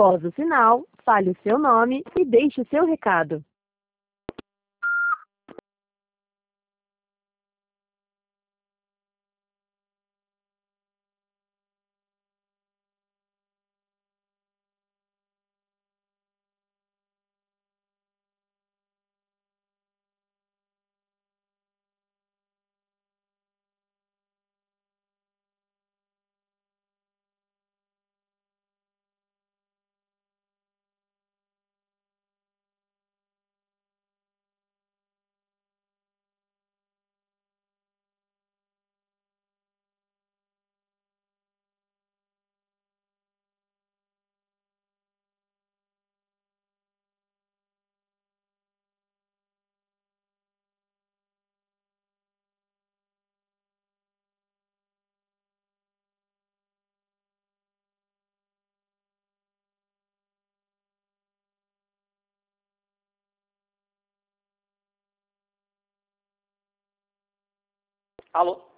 Após o sinal, fale o seu nome e deixe o seu recado. Alô?